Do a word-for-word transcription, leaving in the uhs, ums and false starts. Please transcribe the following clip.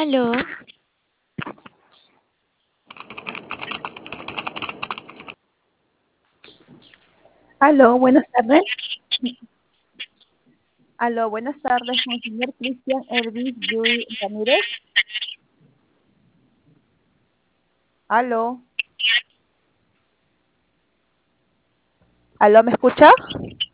Aló, Aló, buenas tardes. Aló, buenas tardes, con el señor Cristian Ervis Yui Ramírez. Aló, aló, ¿me escucha?